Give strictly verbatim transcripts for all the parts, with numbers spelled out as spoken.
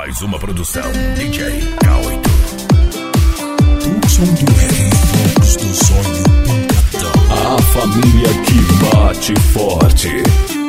Mais uma produção D J K oito. O som do reggae e focos do sonho Pancadão. A família que bate forte.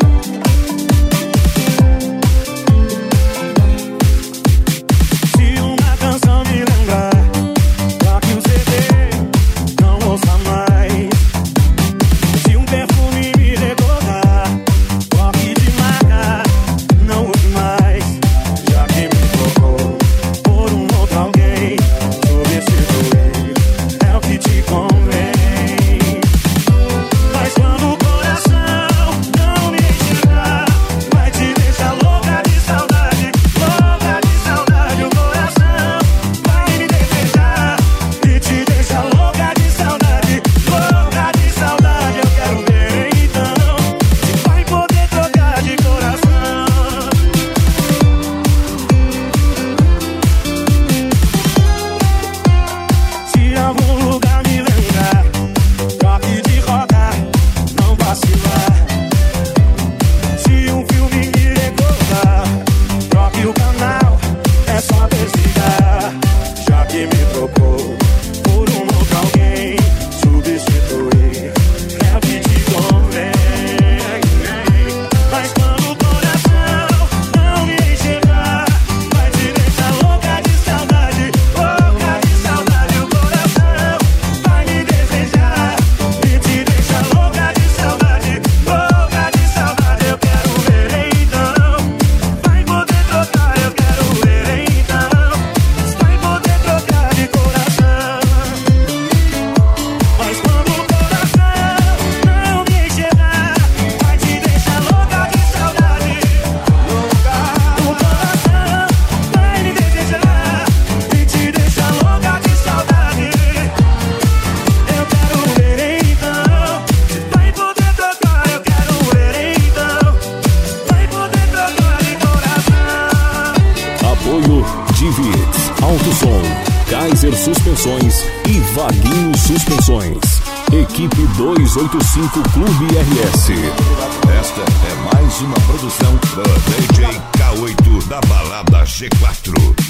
Divits, Autosom, Kaiser Suspensões e Vaguinho Suspensões. Equipe duzentos e oitenta e cinco Clube R S. Esta é mais uma produção da D J K oito da Balada G quatro.